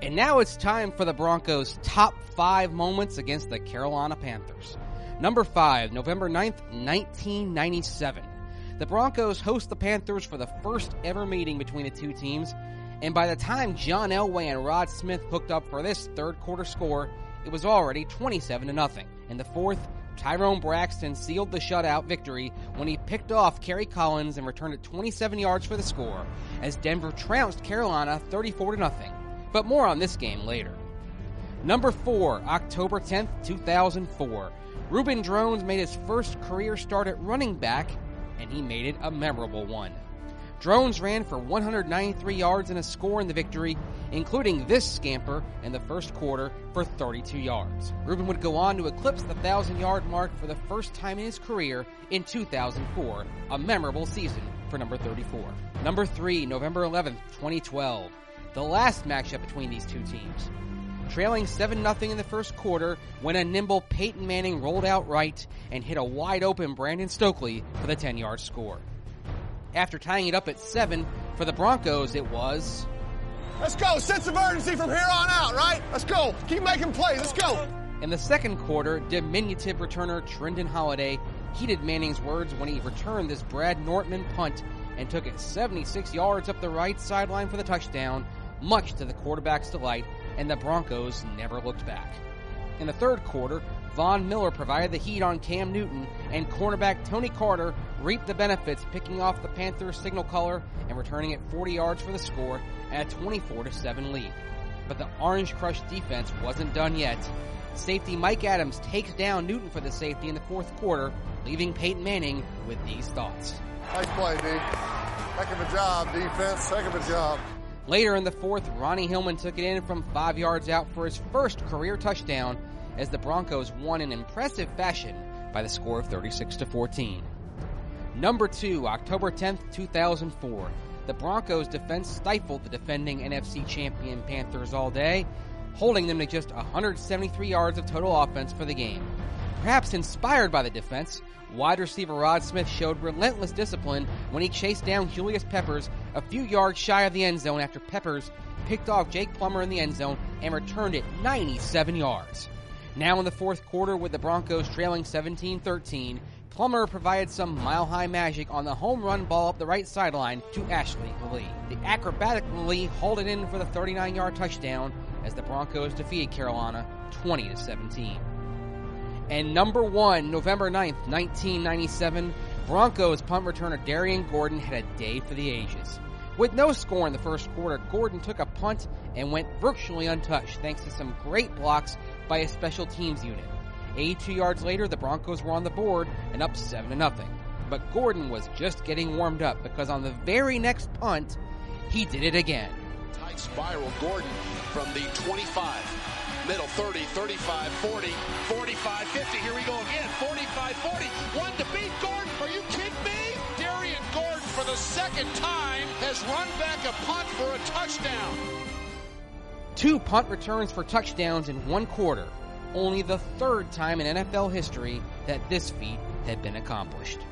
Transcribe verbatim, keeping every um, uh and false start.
And now it's time for the Broncos' top five moments against the Carolina Panthers. Number five, November ninth, nineteen ninety-seven. The Broncos host the Panthers for the first ever meeting between the two teams, and by the time John Elway and Rod Smith hooked up for this third quarter score, it was already twenty-seven to nothing. In the fourth, Tyrone Braxton sealed the shutout victory when he picked off Kerry Collins and returned it twenty-seven yards for the score, as Denver trounced Carolina thirty-four to nothing. But more on this game later. Number four, October tenth, two thousand four. Reuben Drones made his first career start at running back, and he made it a memorable one. Drones ran for one hundred ninety-three yards and a score in the victory, including this scamper in the first quarter for thirty-two yards. Reuben would go on to eclipse the one thousand yard mark for the first time in his career in two thousand four, a memorable season for number thirty-four. Number three, November eleventh, twenty twelve. The last matchup between these two teams. Trailing seven nothing in the first quarter when a nimble Peyton Manning rolled out right and hit a wide-open Brandon Stokely for the ten yard score. After tying it up at seven, for the Broncos it was... Let's go! Sense of urgency from here on out, right? Let's go! Keep making plays, let's go! In the second quarter, diminutive returner Trendon Holiday heeded Manning's words when he returned this Brad Nortman punt and took it seventy-six yards up the right sideline for the touchdown, much to the quarterback's delight, and the Broncos never looked back. In the third quarter, Von Miller provided the heat on Cam Newton, and cornerback Tony Carter reaped the benefits, picking off the Panthers' signal color and returning it forty yards for the score and a twenty-four to seven lead. But the Orange Crush defense wasn't done yet. Safety Mike Adams takes down Newton for the safety in the fourth quarter, leaving Peyton Manning with these thoughts. Nice play, D. Heck of a job, defense. Heck of a job. Later in the fourth, Ronnie Hillman took it in from five yards out for his first career touchdown as the Broncos won in impressive fashion by the score of thirty-six to fourteen. Number two, October tenth, two thousand four. The Broncos defense stifled the defending N F C champion Panthers all day, holding them to just one hundred seventy-three yards of total offense for the game. Perhaps inspired by the defense, wide receiver Rod Smith showed relentless discipline when he chased down Julius Peppers a few yards shy of the end zone after Peppers picked off Jake Plummer in the end zone and returned it ninety-seven yards. Now in the fourth quarter, with the Broncos trailing seventeen thirteen, Plummer provided some mile-high magic on the home run ball up the right sideline to Ashley Lee. The acrobatic Lee hauled it in for the thirty-nine yard touchdown as the Broncos defeated Carolina twenty to seventeen. And number one, November ninth, nineteen ninety-seven, Broncos punt returner Darian Gordon had a day for the ages. With no score in the first quarter, Gordon took a punt and went virtually untouched thanks to some great blocks by a special teams unit. eighty-two yards later, the Broncos were on the board and up seven to nothing. But Gordon was just getting warmed up because on the very next punt, he did it again. Tight spiral, Gordon from the twenty-five. Middle, thirty, thirty-five, forty, forty-five, fifty. Here we go again. forty-five, forty. One to beat Gordon. Are you kidding me? Darian Gordon, for the second time, has run back a punt for a touchdown. Two punt returns for touchdowns in one quarter. Only the third time in N F L history that this feat had been accomplished.